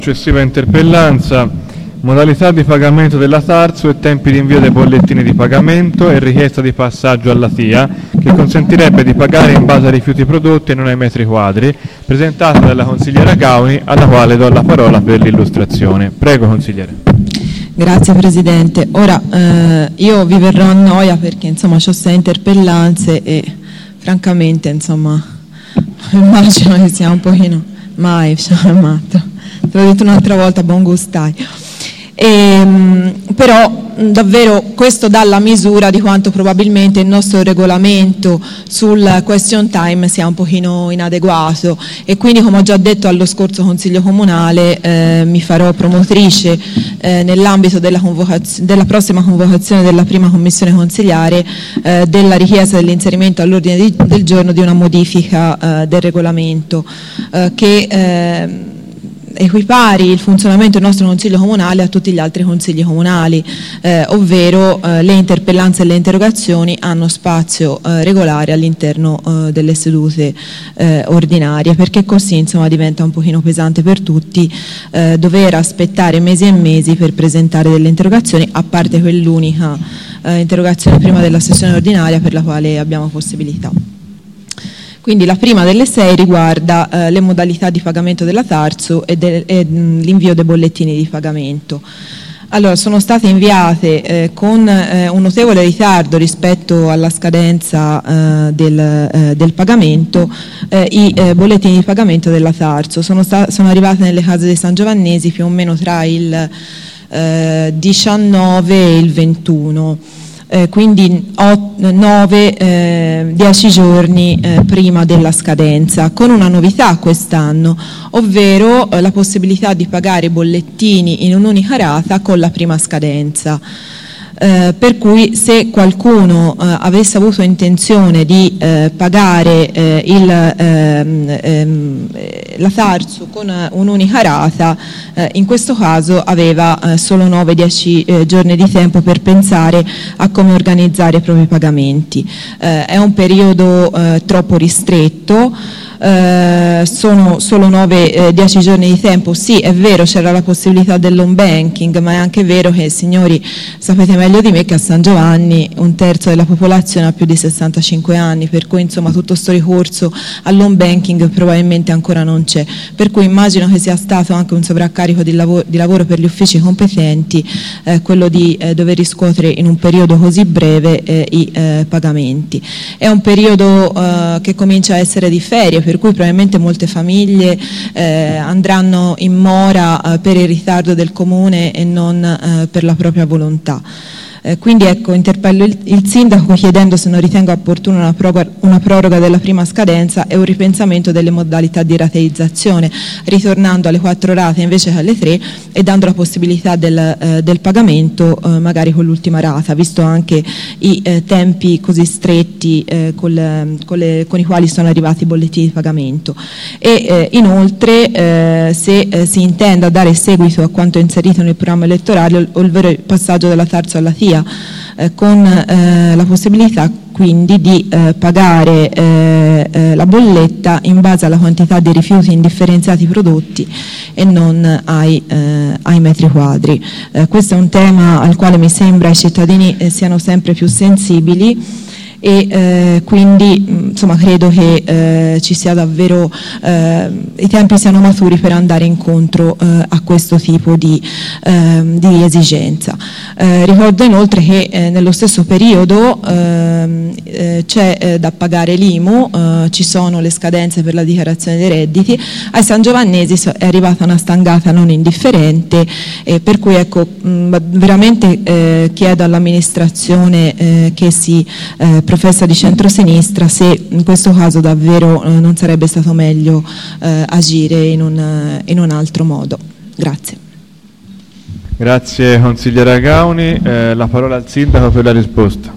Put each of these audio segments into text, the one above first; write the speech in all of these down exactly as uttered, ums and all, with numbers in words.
Successiva interpellanza, modalità di pagamento della Tarsu e tempi di invio dei bollettini di pagamento e richiesta di passaggio alla T I A che consentirebbe di pagare in base ai rifiuti prodotti e non ai metri quadri, presentata dalla consigliera Gauni, alla quale do la parola per l'illustrazione. Prego, consigliere. Grazie Presidente. Ora eh, io vi verrò a noia perché insomma ho sei interpellanze e francamente insomma immagino che sia un pochino mai matto. Te l'ho detto un'altra volta, buon gustai. E, però davvero questo dà la misura di quanto probabilmente il nostro regolamento sul question time sia un pochino inadeguato e quindi, come ho già detto allo scorso Consiglio Comunale, eh, mi farò promotrice eh, nell'ambito della, convocaz- della prossima convocazione della prima commissione consigliare eh, della richiesta dell'inserimento all'ordine di, del giorno di una modifica eh, del regolamento eh, che eh, equipari il funzionamento del nostro Consiglio Comunale a tutti gli altri Consigli Comunali, eh, ovvero eh, le interpellanze e le interrogazioni hanno spazio eh, regolare all'interno eh, delle sedute eh, ordinarie, perché così insomma diventa un pochino pesante per tutti eh, dover aspettare mesi e mesi per presentare delle interrogazioni, a parte quell'unica eh, interrogazione prima della sessione ordinaria per la quale abbiamo possibilità. Quindi la prima delle sei riguarda eh, le modalità di pagamento della Tarsu e, de- e mh, l'invio dei bollettini di pagamento. Allora, sono state inviate eh, con eh, un notevole ritardo rispetto alla scadenza eh, del, eh, del pagamento eh, i eh, bollettini di pagamento della Tarsu. Sono, sta- sono arrivate nelle case dei San Giovannesi più o meno tra il eh, diciannove e il ventuno. Eh, quindi nove dieci giorni eh, prima della scadenza, con una novità quest'anno, ovvero eh, la possibilità di pagare i bollettini in un'unica rata con la prima scadenza. Eh, per cui se qualcuno eh, avesse avuto intenzione di eh, pagare eh, il, ehm, ehm, la Tarsu con un'unica rata, eh, in questo caso aveva eh, solo nove dieci eh, giorni di tempo per pensare a come organizzare i propri pagamenti. Eh, è un periodo eh, troppo ristretto. Uh, sono solo nove dieci giorni di tempo. Sì, è vero, c'era la possibilità dell'home banking, ma è anche vero che, signori, sapete meglio di me che a San Giovanni un terzo della popolazione ha più di sessantacinque anni, per cui insomma tutto sto ricorso all'home banking probabilmente ancora non c'è, per cui immagino che sia stato anche un sovraccarico di lavoro, di lavoro per gli uffici competenti eh, quello di eh, dover riscuotere in un periodo così breve eh, i eh, pagamenti. È un periodo eh, che comincia a essere di ferie, per cui probabilmente molte famiglie eh, andranno in mora eh, per il ritardo del comune e non eh, per la propria volontà. Eh, quindi ecco, interpello il, il sindaco chiedendo se non ritenga opportuna una proroga, una proroga della prima scadenza e un ripensamento delle modalità di rateizzazione, ritornando alle quattro rate invece che alle tre e dando la possibilità del, eh, del pagamento eh, magari con l'ultima rata, visto anche i eh, tempi così stretti eh, col, con, le, con i quali sono arrivati i bollettini di pagamento. E eh, inoltre eh, se eh, si intenda dare seguito a quanto inserito nel programma elettorale, ovvero il passaggio dalla Tarsu alla T I A, Eh, con eh, la possibilità quindi di eh, pagare eh, eh, la bolletta in base alla quantità di rifiuti indifferenziati prodotti e non ai, eh, ai metri quadri. Eh, questo è un tema al quale mi sembra i cittadini eh, siano sempre più sensibili e eh, quindi insomma credo che eh, ci sia davvero eh, i tempi siano maturi per andare incontro eh, a questo tipo di, eh, di esigenza. Eh, ricordo inoltre che eh, nello stesso periodo eh, eh, c'è eh, da pagare l'I M U, eh, ci sono le scadenze per la dichiarazione dei redditi. Ai San Giovannesi è arrivata una stangata non indifferente, eh, per cui ecco mh, veramente eh, chiedo all'amministrazione eh, che si eh, professa di centrosinistra se in questo caso davvero eh, non sarebbe stato meglio eh, agire in un, in un altro modo. Grazie. Grazie consigliera Gauni, eh, la parola al sindaco per la risposta.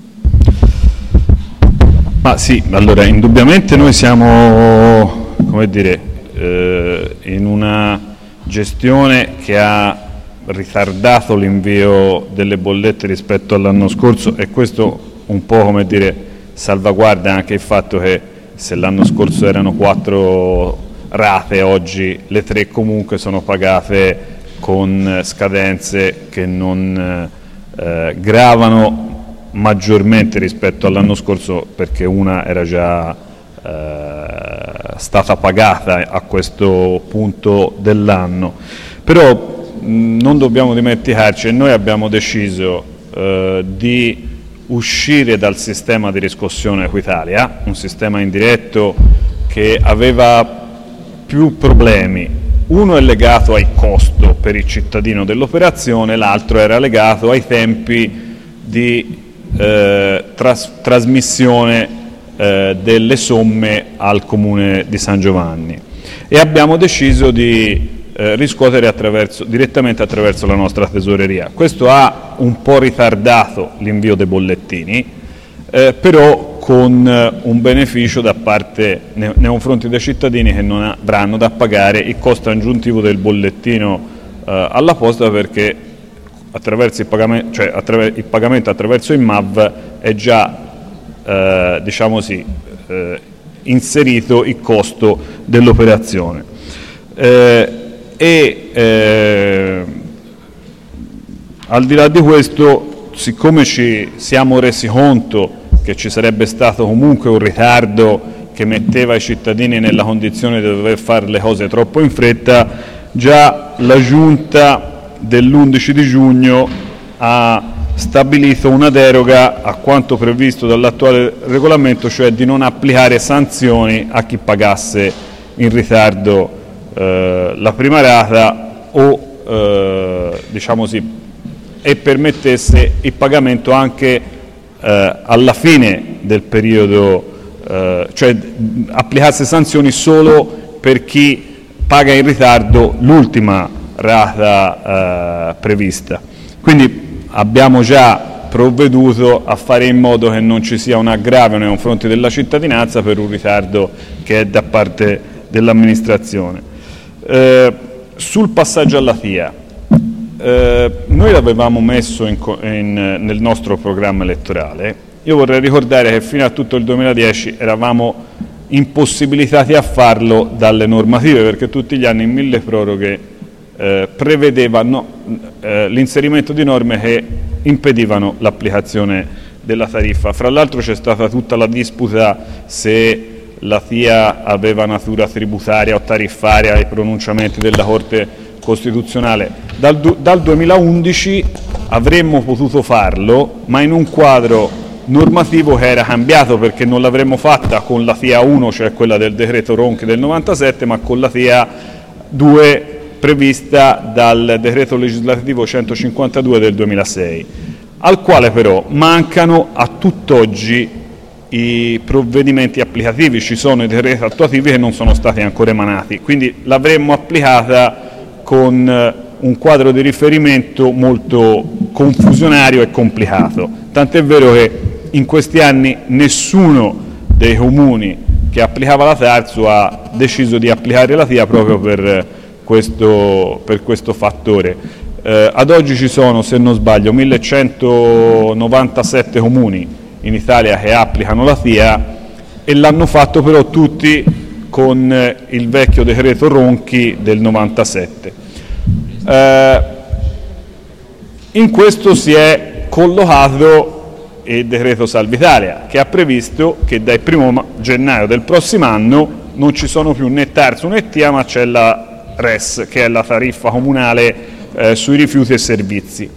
Ma sì, allora indubbiamente noi siamo, come dire, eh, in una gestione che ha ritardato l'invio delle bollette rispetto all'anno scorso e questo un po', come dire, salvaguarda anche il fatto che se l'anno scorso erano quattro rate oggi, le tre comunque sono pagate con scadenze che non eh, gravano maggiormente rispetto all'anno scorso, perché una era già eh, stata pagata a questo punto dell'anno. Però mh, non dobbiamo dimenticarci, e noi abbiamo deciso eh, di uscire dal sistema di riscossione Equitalia, un sistema indiretto che aveva più problemi. Uno è legato al costo per il cittadino dell'operazione, l'altro era legato ai tempi di eh, tras- trasmissione eh, delle somme al Comune di San Giovanni, e abbiamo deciso di eh, riscuotere attraverso, direttamente attraverso la nostra tesoreria. Questo ha un po' ritardato l'invio dei bollettini, eh, però con un beneficio da parte nei, nei confronti dei cittadini, che non avranno da pagare il costo aggiuntivo del bollettino eh, alla posta, perché attraverso il pagamento, cioè attraver- il pagamento attraverso il M A V è già eh, diciamo sì, eh, inserito il costo dell'operazione. Eh, e eh, al di là di questo, siccome ci siamo resi conto che ci sarebbe stato comunque un ritardo che metteva i cittadini nella condizione di dover fare le cose troppo in fretta, già la Giunta dell'undici di giugno ha stabilito una deroga a quanto previsto dall'attuale regolamento, cioè di non applicare sanzioni a chi pagasse in ritardo eh, la prima rata o eh, diciamo sì, e permettesse il pagamento anche Eh, alla fine del periodo, eh, cioè applicasse sanzioni solo per chi paga in ritardo l'ultima rata eh, prevista. Quindi abbiamo già provveduto a fare in modo che non ci sia un aggravio nei confronti della cittadinanza per un ritardo che è da parte dell'amministrazione. Eh, sul passaggio alla T I A, Eh, noi l'avevamo messo in, in, nel nostro programma elettorale. Io vorrei ricordare che fino a tutto il duemiladieci eravamo impossibilitati a farlo dalle normative, perché tutti gli anni in mille proroghe eh, prevedevano eh, l'inserimento di norme che impedivano l'applicazione della tariffa. Fra l'altro c'è stata tutta la disputa se la T I A aveva natura tributaria o tariffaria ai pronunciamenti della Corte Costituzionale. Dal, dal duemilaundici avremmo potuto farlo, ma in un quadro normativo che era cambiato, perché non l'avremmo fatta con la T I A uno, cioè quella del decreto Ronchi del novantasette, ma con la T I A due prevista dal decreto legislativo centocinquantadue del duemilasei, al quale però mancano a tutt'oggi i provvedimenti applicativi. Ci sono i decreti attuativi che non sono stati ancora emanati, quindi l'avremmo applicata con un quadro di riferimento molto confusionario e complicato. Tant'è vero che in questi anni nessuno dei comuni che applicava la TARSU ha deciso di applicare la T I A proprio per questo, per questo fattore. Eh, ad oggi ci sono, se non sbaglio, millecentonovantasette comuni in Italia che applicano la T I A, e l'hanno fatto però tutti con il vecchio decreto Ronchi del novantasette. Eh, in questo si è collocato il decreto Salva Italia, che ha previsto che dal primo gennaio del prossimo anno non ci sono più né TARSU né T I A, ma c'è la R E S, che è la tariffa comunale eh, sui rifiuti e servizi,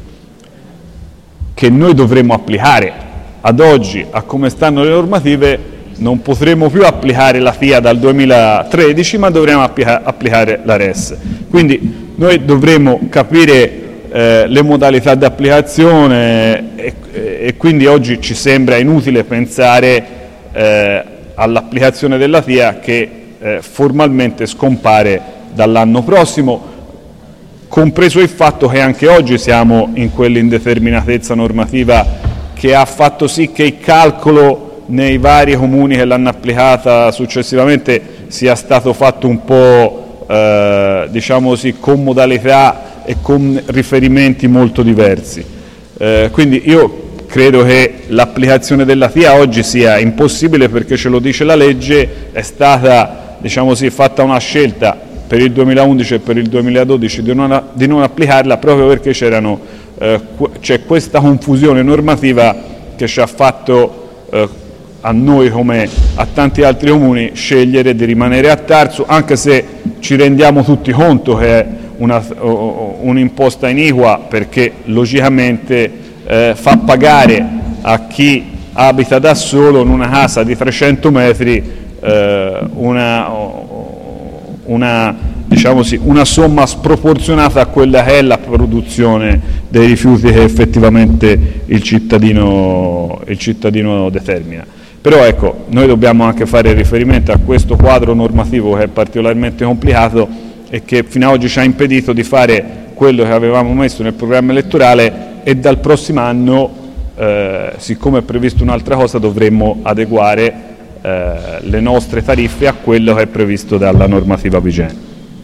che noi dovremmo applicare. Ad oggi, a come stanno le normative, non potremo più applicare la T I A dal duemilatredici, ma dovremo applica- applicare la R E S. Quindi noi dovremo capire eh, le modalità di applicazione e, e quindi oggi ci sembra inutile pensare eh, all'applicazione della T I A che eh, formalmente scompare dall'anno prossimo, compreso il fatto che anche oggi siamo in quell'indeterminatezza normativa che ha fatto sì che il calcolo nei vari comuni che l'hanno applicata successivamente sia stato fatto un po' Eh, diciamo così, con modalità e con riferimenti molto diversi. Eh, quindi io credo che l'applicazione della T I A oggi sia impossibile, perché ce lo dice la legge, è stata diciamo così, fatta una scelta per il duemilaundici e per il duemiladodici di non, di non applicarla, proprio perché c'erano, eh, c'è questa confusione normativa che ci ha fatto eh, a noi come a tanti altri comuni scegliere di rimanere a Tarsu, anche se ci rendiamo tutti conto che è una, un'imposta iniqua, perché logicamente eh, fa pagare a chi abita da solo in una casa di trecento metri eh, una, una, diciamo così, una somma sproporzionata a quella che è la produzione dei rifiuti che effettivamente il cittadino, il cittadino determina. Però ecco, noi dobbiamo anche fare riferimento a questo quadro normativo che è particolarmente complicato e che fino ad oggi ci ha impedito di fare quello che avevamo messo nel programma elettorale, e dal prossimo anno, eh, siccome è previsto un'altra cosa, dovremmo adeguare eh, le nostre tariffe a quello che è previsto dalla normativa vigente.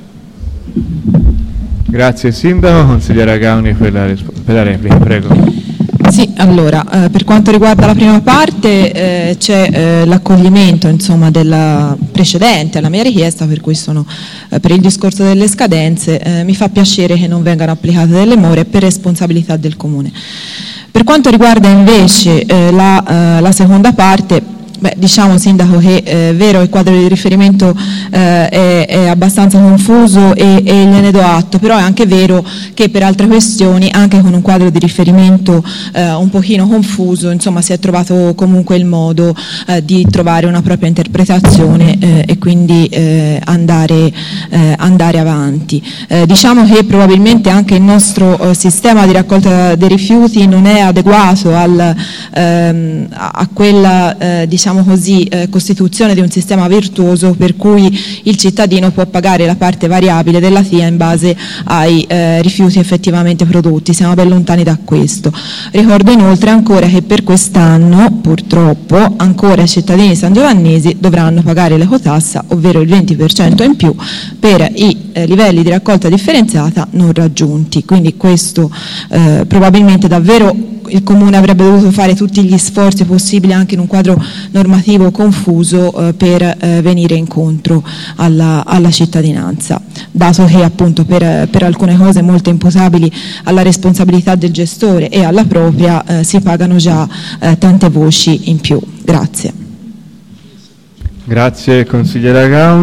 Grazie Sindaco. Consigliere Gauni per la, per la replica, prego. Sì, allora, eh, per quanto riguarda la prima parte eh, c'è eh, l'accoglimento, insomma, della precedente alla mia richiesta, per cui sono eh, per il discorso delle scadenze. Eh, mi fa piacere che non vengano applicate delle more per responsabilità del Comune. Per quanto riguarda invece eh, la, eh, la seconda parte, beh, diciamo Sindaco che è eh, vero, il quadro di riferimento eh, è, è abbastanza confuso e, e gliene do atto, però è anche vero che per altre questioni, anche con un quadro di riferimento eh, un pochino confuso, insomma, si è trovato comunque il modo eh, di trovare una propria interpretazione eh, e quindi eh, andare, eh, andare avanti. Eh, diciamo che probabilmente anche il nostro eh, sistema di raccolta dei rifiuti non è adeguato al, ehm, a quella eh, diciamo diciamo così, eh, costituzione di un sistema virtuoso per cui il cittadino può pagare la parte variabile della T I A in base ai eh, rifiuti effettivamente prodotti. Siamo ben lontani da questo. Ricordo inoltre ancora che per quest'anno purtroppo ancora i cittadini sangiovannesi dovranno pagare l'ecotassa, ovvero il venti per cento in più per i eh, livelli di raccolta differenziata non raggiunti, quindi questo eh, probabilmente davvero il Comune avrebbe dovuto fare tutti gli sforzi possibili anche in un quadro normativo confuso eh, per eh, venire incontro alla, alla cittadinanza, dato che appunto per, per alcune cose molto imputabili alla responsabilità del gestore e alla propria eh, si pagano già eh, tante voci in più. Grazie. Grazie consigliera Gauni.